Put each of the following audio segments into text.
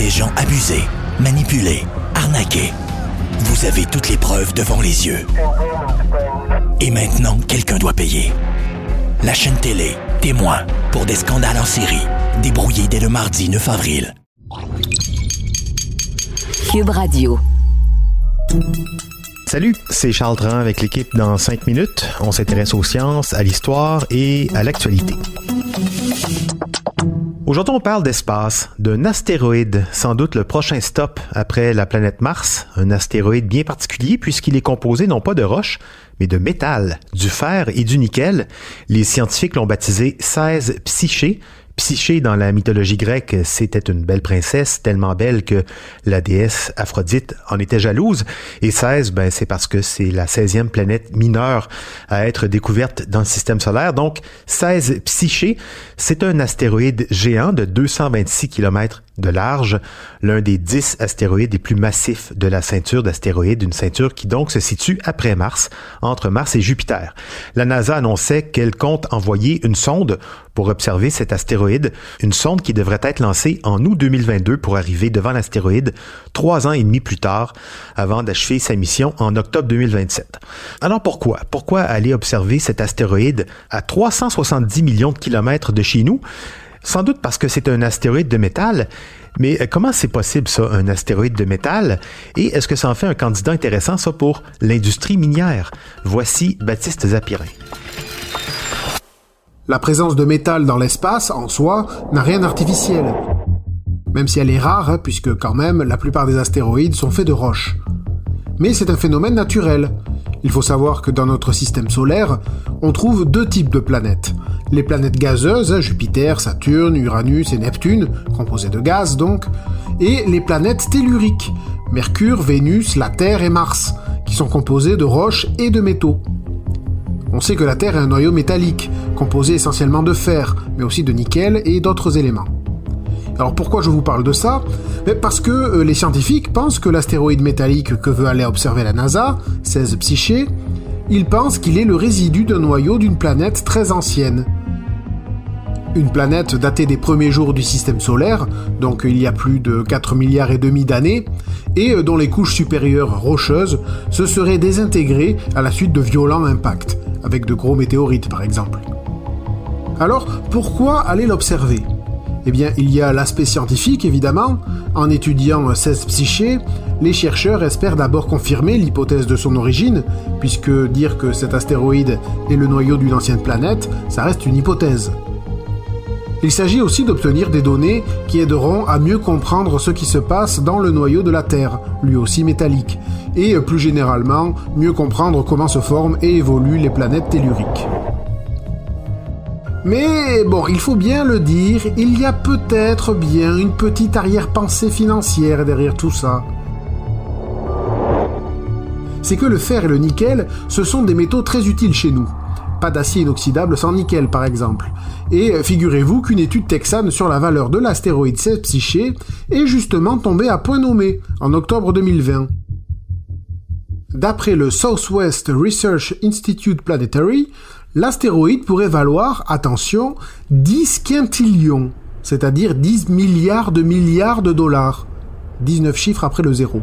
des gens abusés, manipulés, arnaqués. Vous avez toutes les preuves devant les yeux. Et maintenant, quelqu'un doit payer. La chaîne télé, témoin, pour des scandales en série, débrouillés dès le mardi 9 avril. Cube Radio. Salut, c'est Charles Tran avec l'équipe dans 5 minutes. On s'intéresse aux sciences, à l'histoire et à l'actualité. Aujourd'hui, on parle d'espace, d'un astéroïde, sans doute le prochain stop après la planète Mars. Un astéroïde bien particulier puisqu'il est composé non pas de roches, mais de métal, du fer et du nickel. Les scientifiques l'ont baptisé 16 Psyché. Psyché, dans la mythologie grecque, c'était une belle princesse, tellement belle que la déesse Aphrodite en était jalouse. Et 16, c'est parce que c'est la 16e planète mineure à être découverte dans le système solaire. Donc, 16 Psyché, c'est un astéroïde géant de 226 km de large, l'un des 10 astéroïdes les plus massifs de la ceinture d'astéroïdes, une ceinture qui donc se situe après Mars, entre Mars et Jupiter. La NASA annonçait qu'elle compte envoyer une sonde pour observer cet astéroïde, une sonde qui devrait être lancée en août 2022 pour arriver devant l'astéroïde 3 ans et demi plus tard, avant d'achever sa mission en octobre 2027. Alors pourquoi? Pourquoi aller observer cet astéroïde à 370 millions de kilomètres de chez nous? Sans doute parce que c'est un astéroïde de métal, mais comment c'est possible ça, un astéroïde de métal? Et est-ce que ça en fait un candidat intéressant ça pour l'industrie minière? Voici Baptiste Zapirin. La présence de métal dans l'espace, en soi, n'a rien d'artificiel. Même si elle est rare, puisque quand même, la plupart des astéroïdes sont faits de roches. Mais c'est un phénomène naturel. Il faut savoir que dans notre système solaire, on trouve 2 types de planètes. Les planètes gazeuses, Jupiter, Saturne, Uranus et Neptune, composées de gaz donc, et les planètes telluriques, Mercure, Vénus, la Terre et Mars, qui sont composées de roches et de métaux. On sait que la Terre est un noyau métallique, composé essentiellement de fer, mais aussi de nickel et d'autres éléments. Alors pourquoi je vous parle de ça ? Parce que les scientifiques pensent que l'astéroïde métallique que veut aller observer la NASA, 16 Psyché, ils pensent qu'il est le résidu d'un noyau d'une planète très ancienne. Une planète datée des premiers jours du système solaire, donc il y a plus de 4 milliards et demi d'années, et dont les couches supérieures rocheuses se seraient désintégrées à la suite de violents impacts, avec de gros météorites par exemple. Alors, pourquoi aller l'observer ? Eh bien, il y a l'aspect scientifique, évidemment. En étudiant 16 Psyché, les chercheurs espèrent d'abord confirmer l'hypothèse de son origine, puisque dire que cet astéroïde est le noyau d'une ancienne planète, ça reste une hypothèse. Il s'agit aussi d'obtenir des données qui aideront à mieux comprendre ce qui se passe dans le noyau de la Terre, lui aussi métallique, et plus généralement, mieux comprendre comment se forment et évoluent les planètes telluriques. Mais bon, il faut bien le dire, il y a peut-être bien une petite arrière-pensée financière derrière tout ça. C'est que le fer et le nickel, ce sont des métaux très utiles chez nous. Pas d'acier inoxydable sans nickel, par exemple. Et figurez-vous qu'une étude texane sur la valeur de l'astéroïde 16 Psyché est justement tombée à point nommé, en octobre 2020. D'après le Southwest Research Institute Planetary, l'astéroïde pourrait valoir, attention, 10 quintillions, c'est-à-dire 10 milliards de dollars. 19 chiffres après le zéro.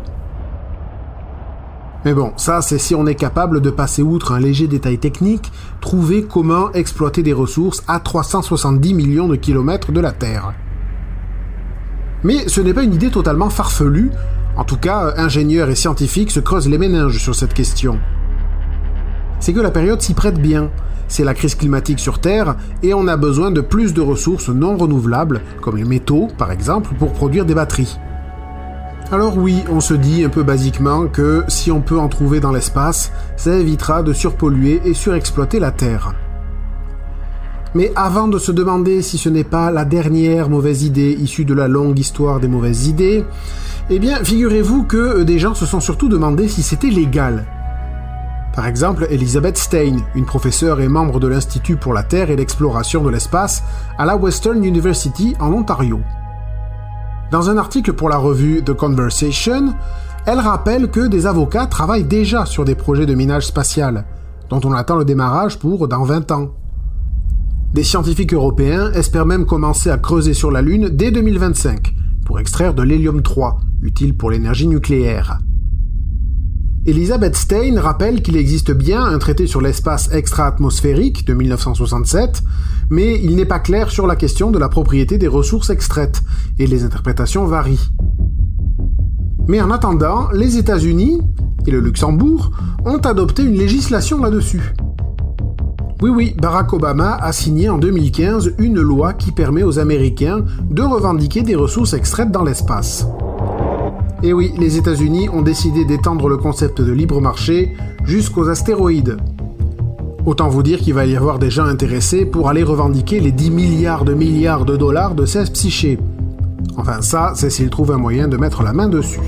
Mais bon, ça c'est si on est capable de passer outre un léger détail technique, trouver comment exploiter des ressources à 370 millions de kilomètres de la Terre. Mais ce n'est pas une idée totalement farfelue, en tout cas, ingénieurs et scientifiques se creusent les méninges sur cette question. C'est que la période s'y prête bien. C'est la crise climatique sur Terre et on a besoin de plus de ressources non renouvelables, comme les métaux par exemple, pour produire des batteries. Alors oui, on se dit un peu basiquement que si on peut en trouver dans l'espace, ça évitera de surpolluer et surexploiter la Terre. Mais avant de se demander si ce n'est pas la dernière mauvaise idée issue de la longue histoire des mauvaises idées, eh bien figurez-vous que des gens se sont surtout demandé si c'était légal. Par exemple, Elizabeth Stein, une professeure et membre de l'Institut pour la Terre et l'exploration de l'espace à la Western University en Ontario. Dans un article pour la revue The Conversation, elle rappelle que des avocats travaillent déjà sur des projets de minage spatial, dont on attend le démarrage pour dans 20 ans. Des scientifiques européens espèrent même commencer à creuser sur la Lune dès 2025, pour extraire de l'hélium-3, utile pour l'énergie nucléaire. Elizabeth Stein rappelle qu'il existe bien un traité sur l'espace extra-atmosphérique de 1967, mais il n'est pas clair sur la question de la propriété des ressources extraites, et les interprétations varient. Mais en attendant, les États-Unis et le Luxembourg ont adopté une législation là-dessus. Oui, Barack Obama a signé en 2015 une loi qui permet aux Américains de revendiquer des ressources extraites dans l'espace. Et oui, les États-Unis ont décidé d'étendre le concept de libre marché jusqu'aux astéroïdes. Autant vous dire qu'il va y avoir des gens intéressés pour aller revendiquer les 10 milliards de dollars de 16 psychés. Enfin ça, c'est s'ils trouvent un moyen de mettre la main dessus.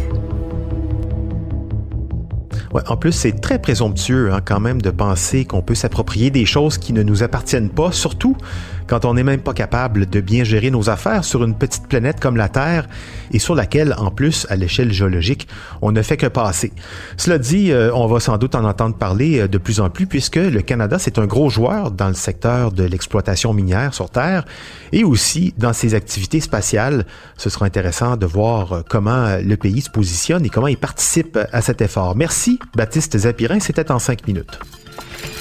Ouais, en plus, c'est très présomptueux quand même de penser qu'on peut s'approprier des choses qui ne nous appartiennent pas, surtout quand on n'est même pas capable de bien gérer nos affaires sur une petite planète comme la Terre et sur laquelle, en plus, à l'échelle géologique, on ne fait que passer. Cela dit, on va sans doute en entendre parler de plus en plus puisque le Canada, c'est un gros joueur dans le secteur de l'exploitation minière sur Terre et aussi dans ses activités spatiales. Ce sera intéressant de voir comment le pays se positionne et comment il participe à cet effort. Merci, Baptiste Zapirin, c'était en 5 minutes.